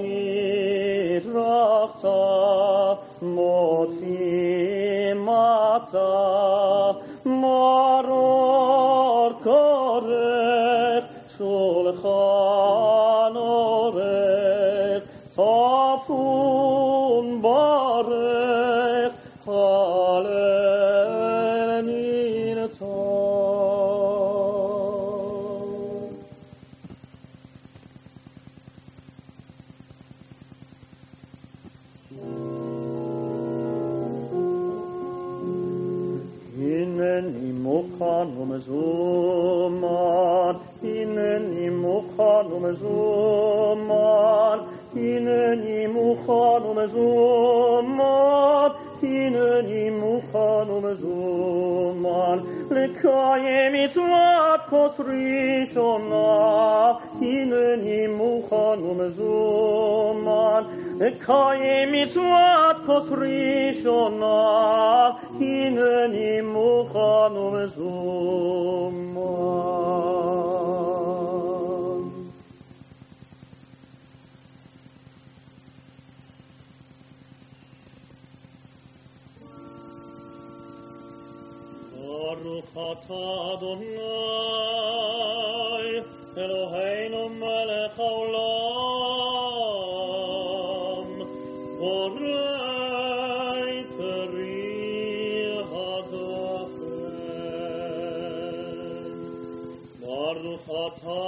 רחצה מוציא מצה מרור כורך שולחן עורך צפון ברך הלל נרצה הנני מוכן ומזומן, הנני מוכן ומזומן, הנני מוכן ומזומן, הנני מוכן ומזומן, לקיים מצוות כוס ראשונה, הנני מוכן ומזומן, לקיים מצוות כוס ראשונה, הנני מוכן ומזומן. ברוך אתה אדוני אלוהינו מלך העולם בורא פרי הגפן. ברוך אתה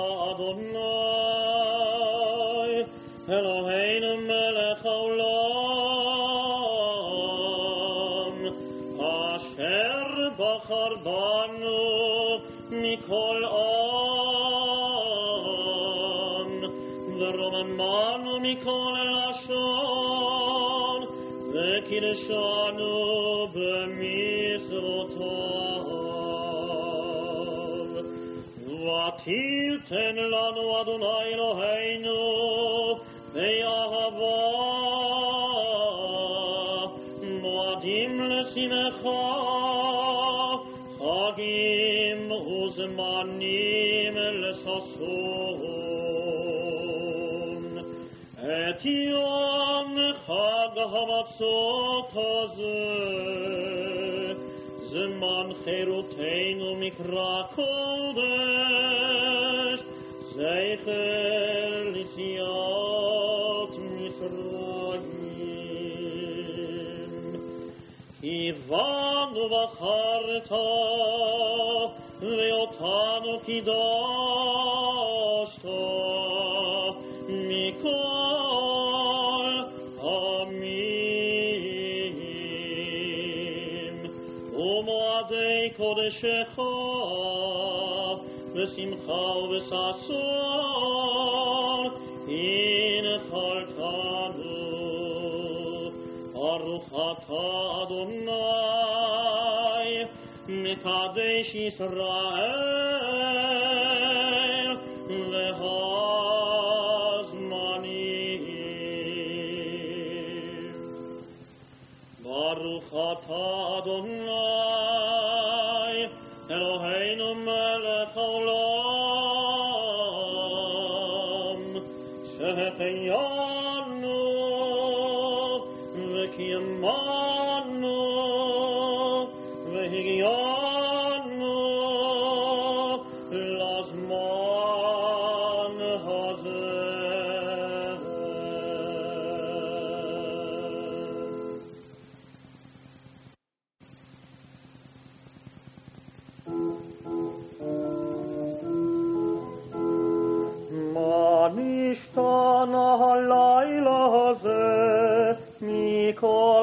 אדוני אלוהינו מלך העולם אשר בחר בנו מכל עם ורוממנו מכל לשון וקידשנו במצוותיו ותיתן לנו אדוני אלוהינו באהבה מועדים לשמחה חגים וזמנים לששון את יום חג המצות הזה זמן חירותנו מקרא קודש זכר ליציאת מצרים כי בנו בחרת ואותנו קידשת מכל העמים ומועדי קודשך בשמחה ובששון הנחלתנו. ברוך אתה אדוני מקדש ישראל והזמנים. ברוך אתה אדוני אלוהינו מלך העולם שהחיינו וקיימנו והגענו לזמן הזה. מה נשתנה הלילה הזה מכל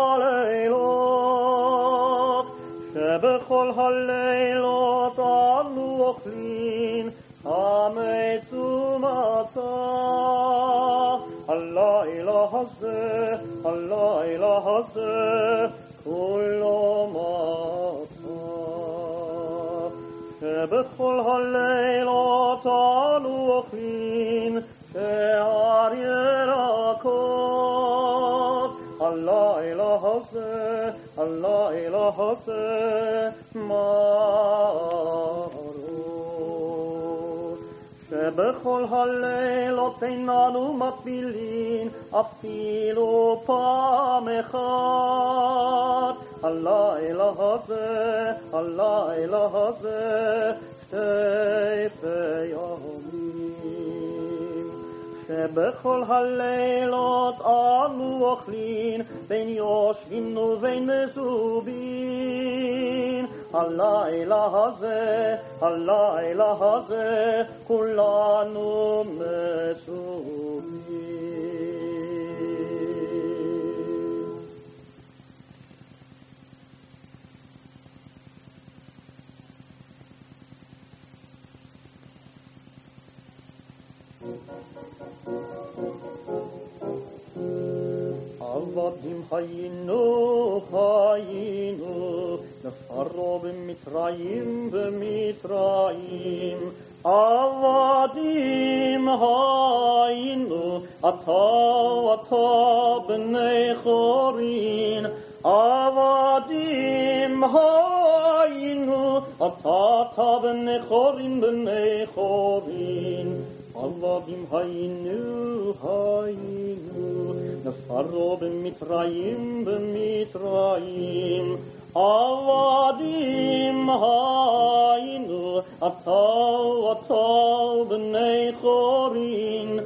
הלילות שבכל הלילות אנו אוכלים חמץ ומצה. הלילה הזה כולו מצה שבכל הלילות אנו אוכלים שער ירקות. הלילה הזה מרות שבכל הלילות איננו מפעילים אפילו פעם אחת. הלילה הזה, שתי פעמים. שבכל הלילות אנו אוכלים בין יושבים ובין מזובין. הלילה הזה, כולנו מסובים. עבדים היינו, נפרו במצרים, עבדים היינו, אתה בני חורין. עבדים היינו, אתה בני חורין, עבדים היינו, נפרו במצרים, עבדים היינו, אתה בני חורין.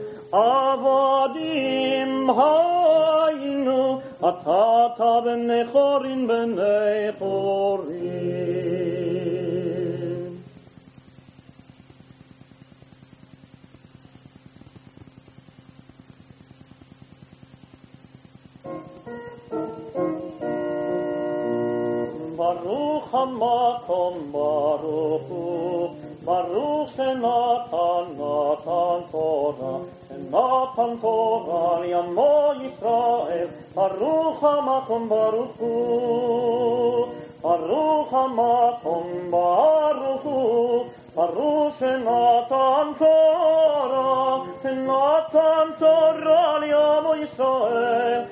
עבדים היינו, אתה בני חורין, ברוך המקום, ברוך הוא, ברוך שנתן תורה, לעמו ישראל. ברוך המקום, ברוך הוא, ברוך המקום, ברוך הוא, ברוך שנתן תורה לעמו ישראל.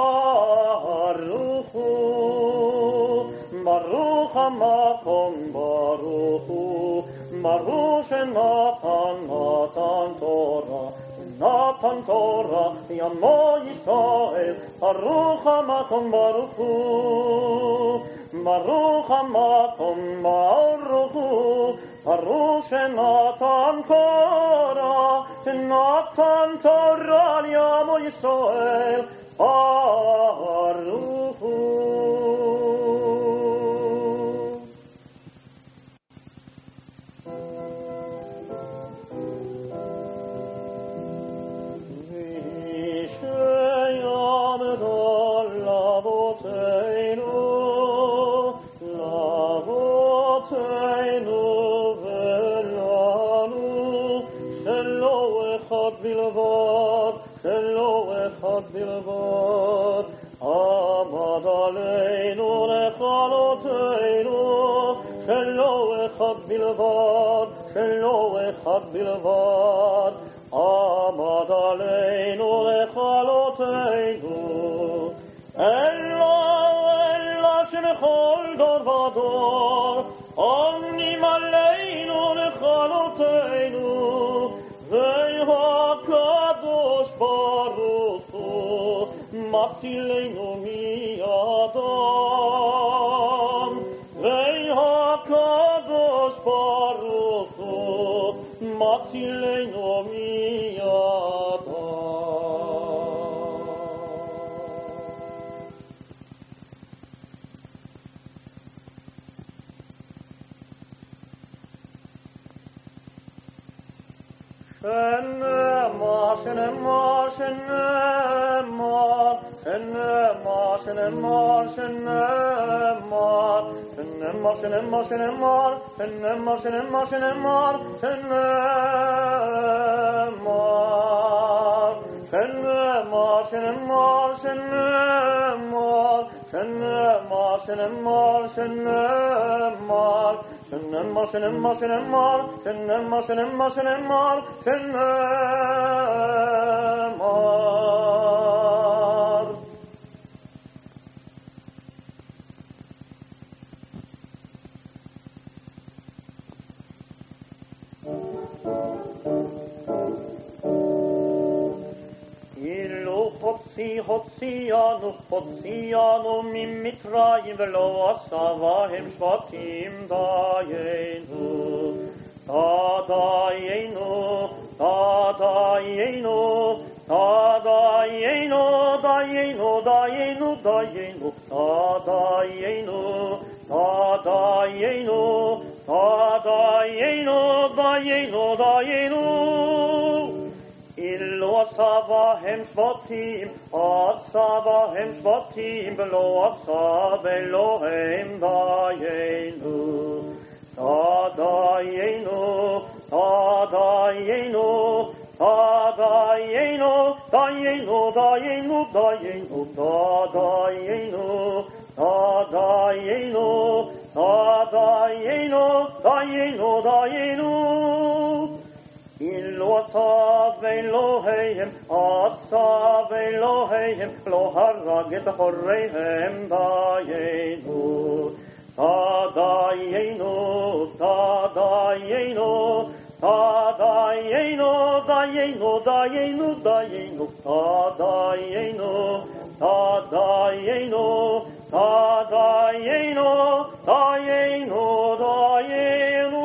ברוך הוא, ברוך המקום, ברוך הוא, ברוך שנתן תורה לעמו ישראל. ברוך המקום, ברוך הוא, ברוך המקום, ברוך הוא, ברוך שנתן תורה לעמו ישראל. ברוך הוא. שיעמדו לאבותינו ולנו, שלא אחד בלבד, עמד עלינו לכלותנו, שלא אחד בלבד, עמד עלינו לכלותנו. אלא שנכל דור ודור, עונים עלינו לכלותנו, והקדוש ברוך הוא מצילנו מידם. והקדוש ברוך הוא מצילנו מידם. הוציאנו ממצרים ולא עשה בהם שבטים דיינו. דיינו, דיינו, דיינו, דיינו, דיינו, דיינו, דיינו, דיינו, דיינו, דיינו, דיינו. אילו עשה בהם שבטים, עשה בהם שבטים, ולא עשה באלוהים דיינו. דיינו, דיינו, דיינו, דיינו, דיינו, דיינו, דיינו, דיינו, דיינו, דיינו, דיינו. אילו עשה באלוהיהם, עשה באלוהיהם, לא הרג את אחוריהם דיינו. דיינו, דיינו, דיינו, דיינו, דיינו, דיינו, דיינו, דיינו, דיינו, דיינו, דיינו.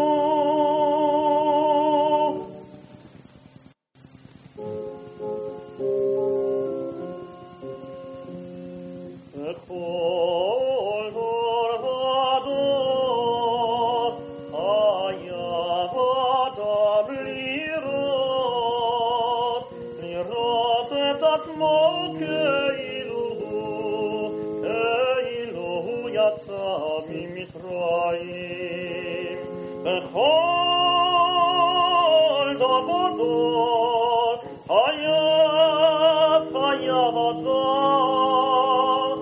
בכל דור חייב אדם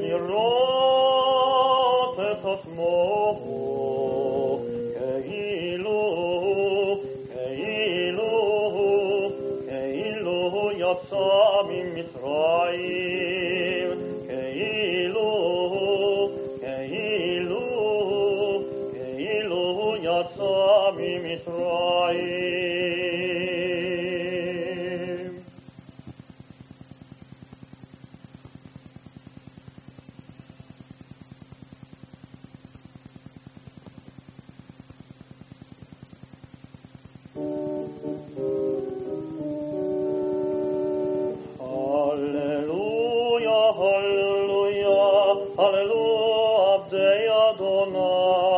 לראות את עצמו כאילו יצא ממצרים, כאילו יצא ממצרים. הללויה, הללויה, הללויה, עבדי אדוני.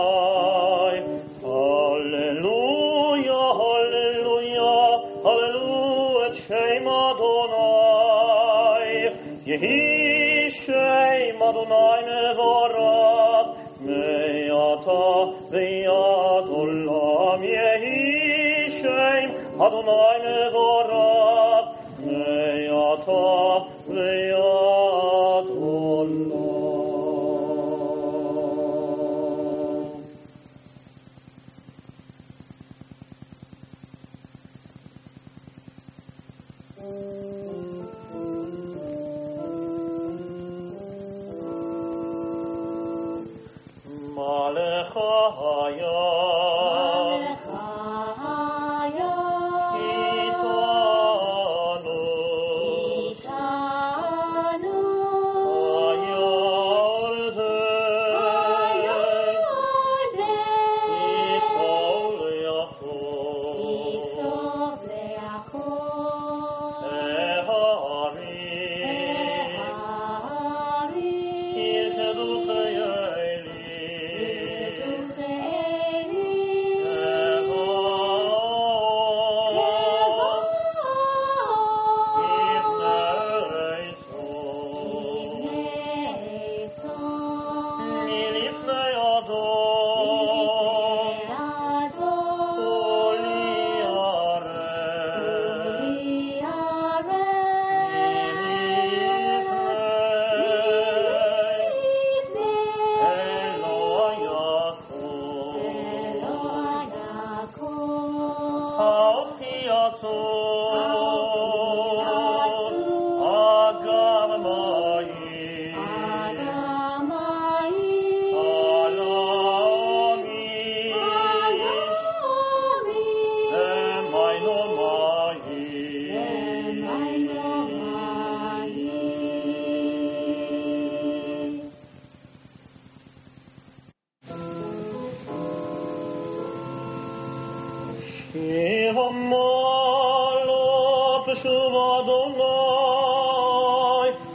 יהי שם אדוני מבורך מעתה ועד עולם. יהי שם אדוני מבורך מעתה ועד עולם.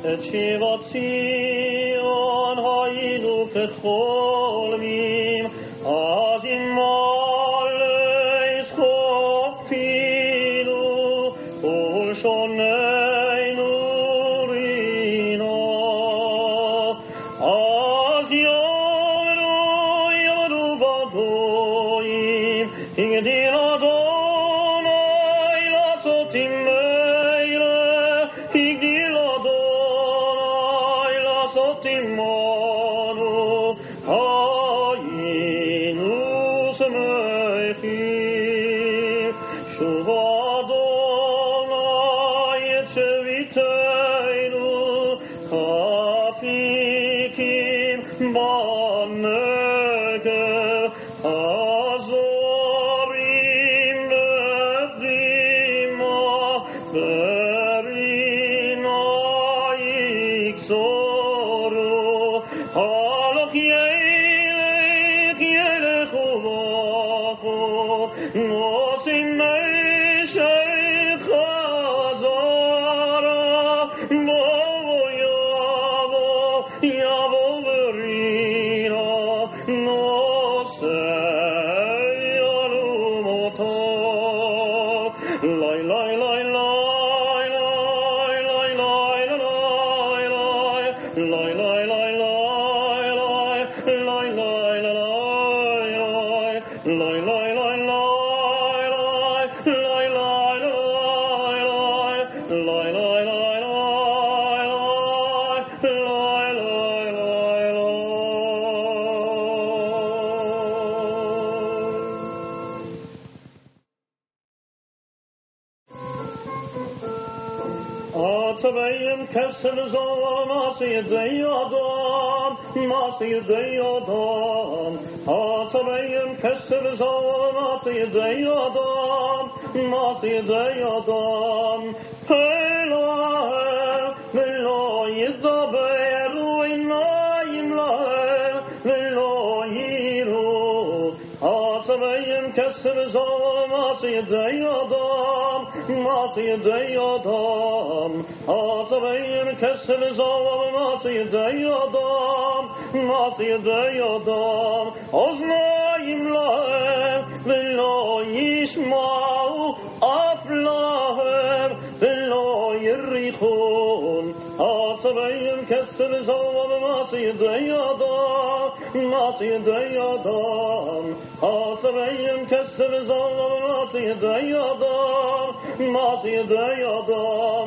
את שיבת ציון היינו כחולמים, אז ימלא זכופינו ולשוננו רינה. אז יאמרו בגויים, הגדיל אדוני לעשות עמנו, הגדיל אדוני לעשות עמנו, היינו שמחים. שוב אדוני את שביתנו, חפיקים בנגב, הזורים בדמעה, ברינה יקצורו. הלך ילך ובכו, נושאים משך חזרה, יבוא ברינה, נושא אלומותיו. לי לי לי לי צבעים כסף זו מעשה ידי אדם, מעשה ידי אדם. הצבעים כסף זו מעשה ידי אדם, מעשה ידי אדם. להם ולא ידברו, עיניים להם ולא יראו. הצבעים כסף זו מעשה ידי אדם, מעשה ידי אדם. הצבעים כסף זו מעשה ידי אדם, מעשה ידי אדם. אוזניים להם ולא ישמעו, אף להם ולא יריחון. הצבעים כסף זו מעשה ידי אדם, מעשה ידי אדם. הצבעים כסף זו מעשה ידי אדם, מעשה ידי אדם.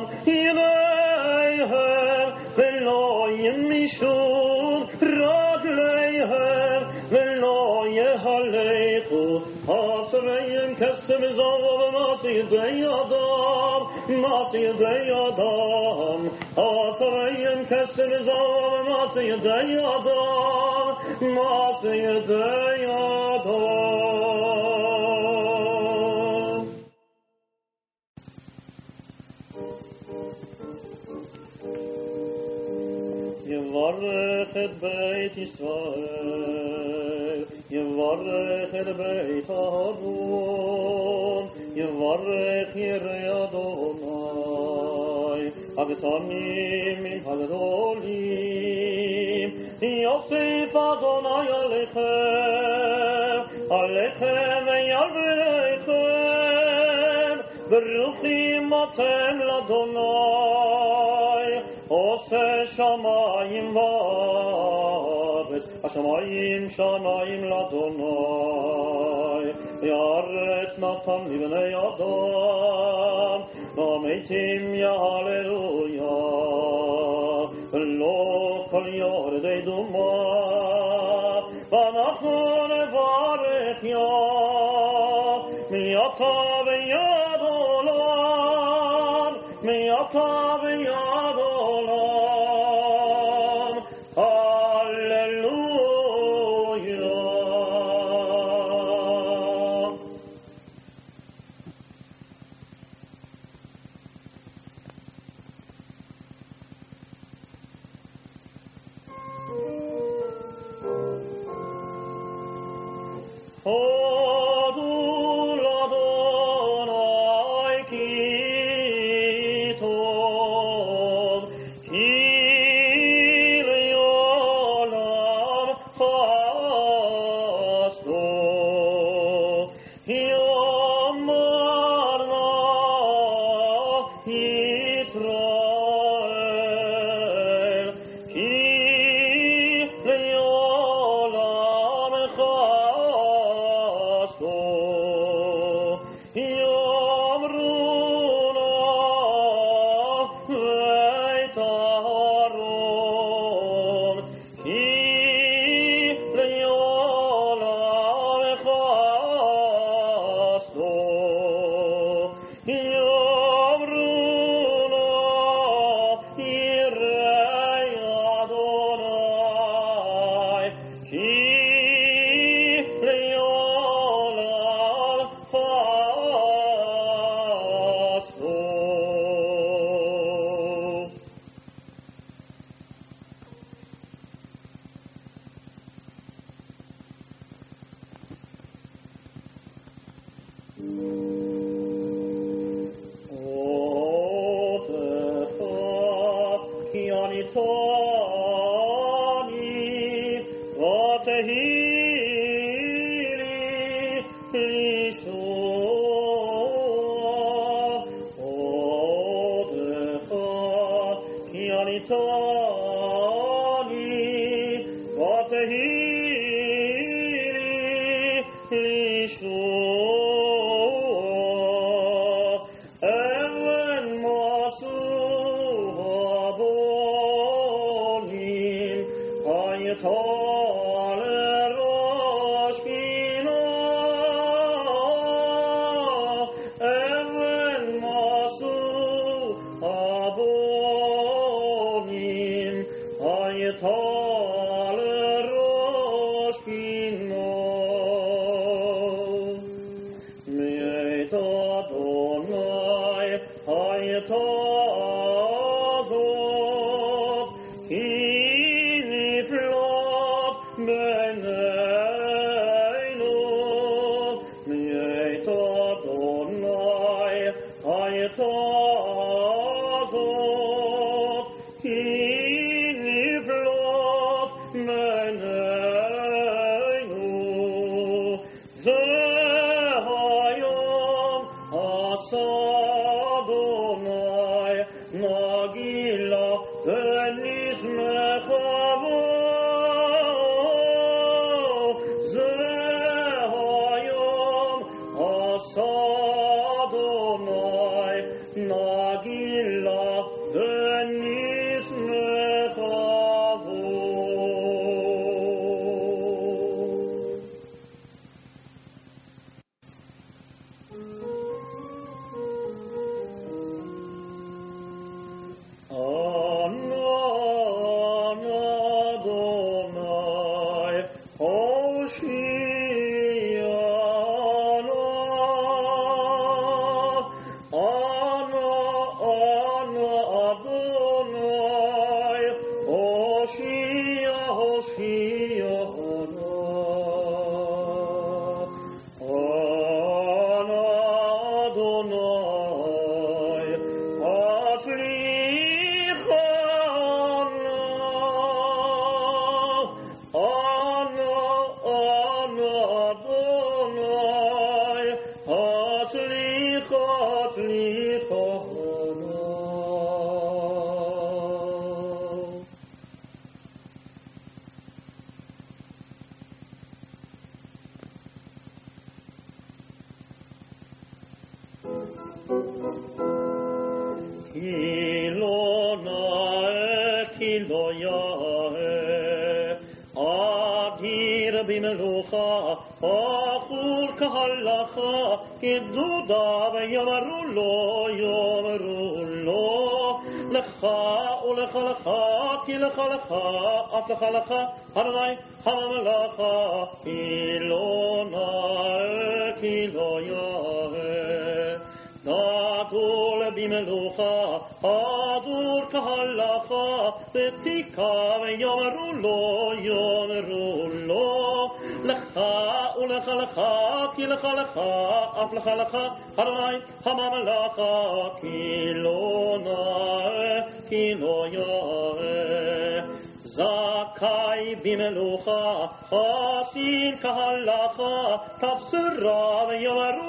ידיהם ולא ימישון, רגליהם ולא יהלכו. הצבעים כסף זו מעשה ידי אדם, מעשה ידי אדם. הצבעים כסף זו מעשה ידי אדם, מעשה ידי אדם. יברך את בית ישראל, יברך את בית אהרון, יברך ירא אדוני, הקטנים מן הגדולים. יוסיף אדוני עליכם, עליכם ועל בניכם, ברוכים אתם לאדוני, עושה שמיים וארץ, השמיים שמיים לאדוני. הארץ נתן לבני אדם, והמתים יהללויה, ולא כל יורדי דומה. ואנחנו נברך מעתה ויד עולם, מעתה ויד עולם. הללויה. הודו לאדוני כי טוב, anitoni votehiri lishua odecha ki anitoni votehiri lishua even masu habolim hayatal rosh bina even masu habolim hayatal rosh bina Me'et Adonai hayatazot ki niflot b'neiנו Me'et Adonai hayatazot ki niflot b'neiנו והיום עשה אדוני נגילה ונשמחה בו והיום עשה אדוני נגילה ונשמחה בו Anan Adonai Hoshiana Ana Adonai Hoshiana Ana Adonai Atzlichana Ana Adonai Atzlichana Kilo nae, kilo yae, adir bimelucha, achur kahalacha, keduda v'yomaru lo, lecha ulecha lecha, ki lecha lecha, af lecha lecha, Adonai hamamelacha, kilo nae, kilo yae, Nadur bimelucha, adur kahalacha, betika ve'yomeru lo, lecha ulecha lecha, ki lecha lecha, af lecha lecha, Adonai hamamelacha, ki lo nae, ki lo yae. Zakai bimelucha, chasin kahalacha, tafsira ve'yomeru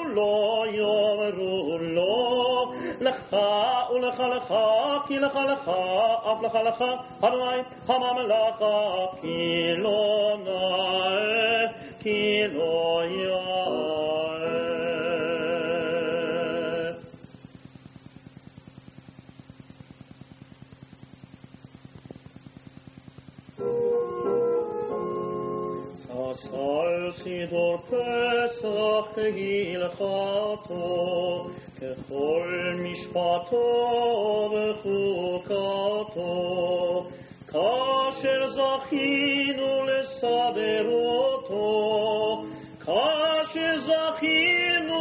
lo, lecha ulecha lecha, ki lecha lecha, af lecha lecha, Adonai hamamelacha, ki lo nae, ki lo yae. Asal sidor Pesach kegilchato, kechol mishpato v'chukato, kasher zachinu lesaderoto, kasher zachinu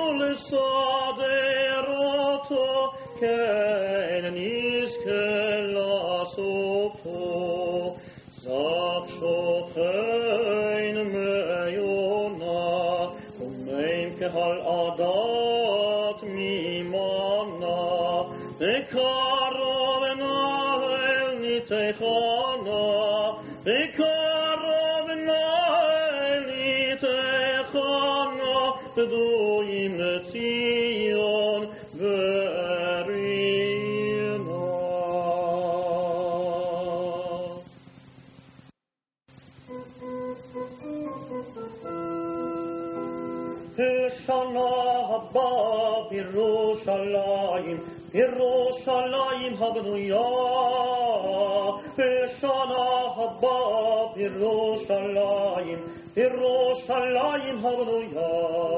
lesaderoto, ken nizke lasoto, zach shochein meyona, umeim kehal adat mimana, mekarov enahel תחנה, וקרוב נעלי תחנה, גדויים לציון ורינה. לשנה הבאה בירושלים, בירושלים הבנויה. לשנה הבאה בירושלים, בירושלים הבנויה.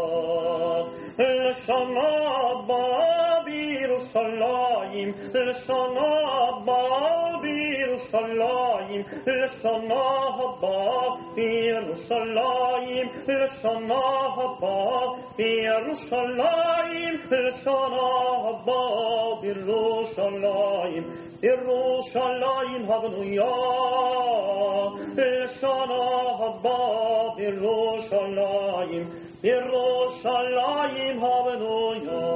לשנה הבאה בירושלים, לשנה הבאה בירושלים, לשנה הבאה בירושלים, לשנה הבאה בירושלים, לשנה הבאה בירושלים, בירושלים הבנויה. לשנה הבאה בירושלים, בירושלים הבנויה.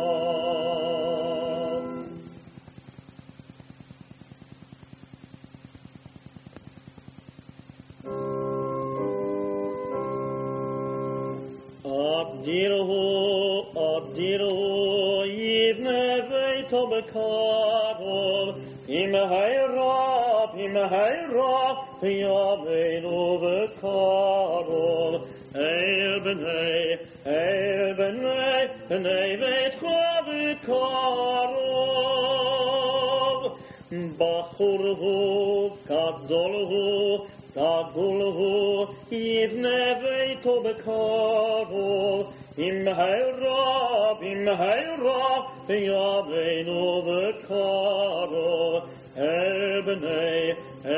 אדירו יבנה ביתו בקרוב, במהרה יבינו בקרוב. אל בני ביתך בקרוב. בחור הוא, גדול הוא, דגול הוא, יבנה ביתו בקרוב. במהרה יבינו בקרוב. אל בני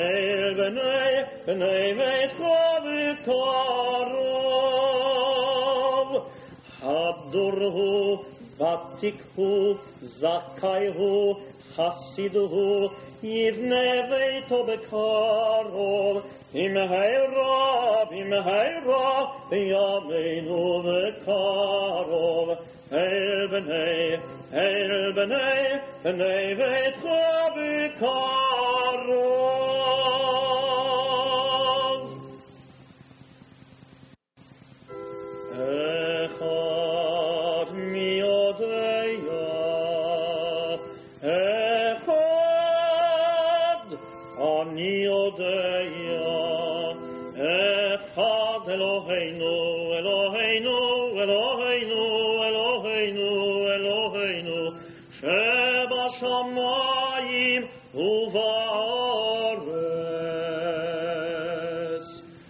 ביתך בקרוב. חדור הוא, ותיק הוא, זכאי הוא, חסיד הוא, יבנה ביתו בקרוב. במהרה יבינו בקרוב. אל בני ביתך בקרוב. אחד מי יודע, אחד אני יודע, אחד אלוהינו, אלוהינו, אלוהינו, אלוהינו, אלוהינו, שבשמיים ובארץ.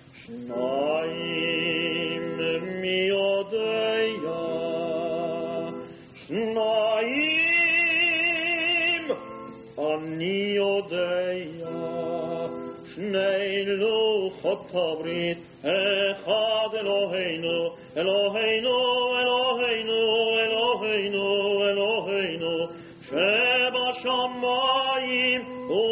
שניים מי יודע, שניים אני יודע, שני לוחות הברית, אחד אלוהינו, אלוהינו, אלוהינו, אלוהינו, אלוהינו, שבשמיים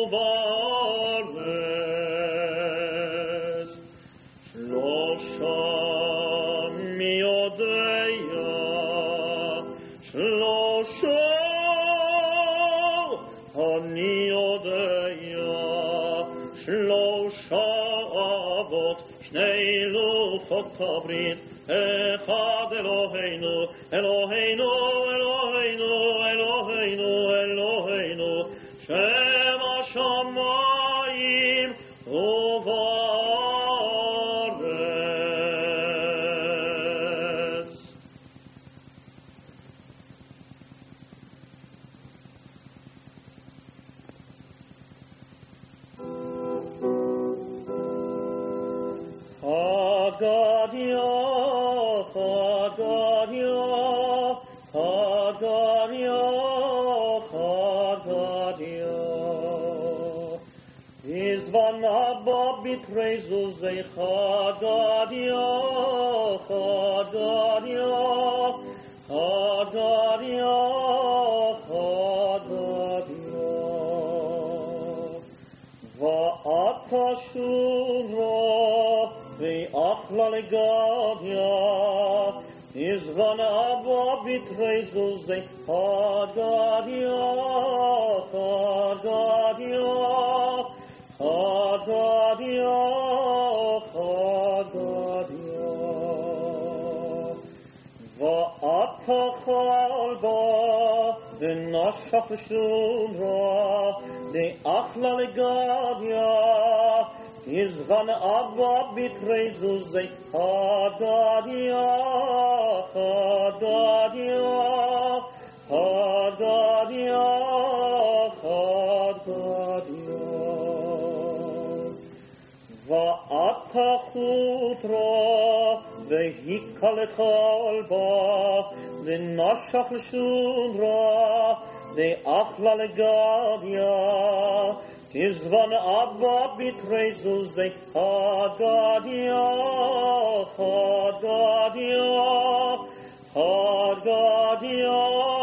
ובארץ. שלושה מי יודע, שלושה אני יודע, שלושה אבות, שני לוחות הברית, אחד אלוהינו, אלוהינו, אלוהינו, אלוהינו, אלוהינו, שבשמיים ובארץ. Haggadah, Haggadah, Haggadah, Haggadah. Izvan Abba bitreizu zei Haggadah, Haggadah, Haggadah, Haggadah. Va'ata shura ve'achla legadia, izvan Abba bitreizu zei Haggadah, Haggadah, Chagadia, Chagadia. Va'atachal ba, v'nashach l'shumra, ve'achla legadia, Izvan Abba bitrezuzay, Chagadia, Chagadia, Chagadia, Chagadia. Va'atachutra, ve'hikal ba, ve'nashach l'shumra, ve'achla legadia, Tizvan Abba bitrezuzay, Chagadia, Chagadia, Chagadia.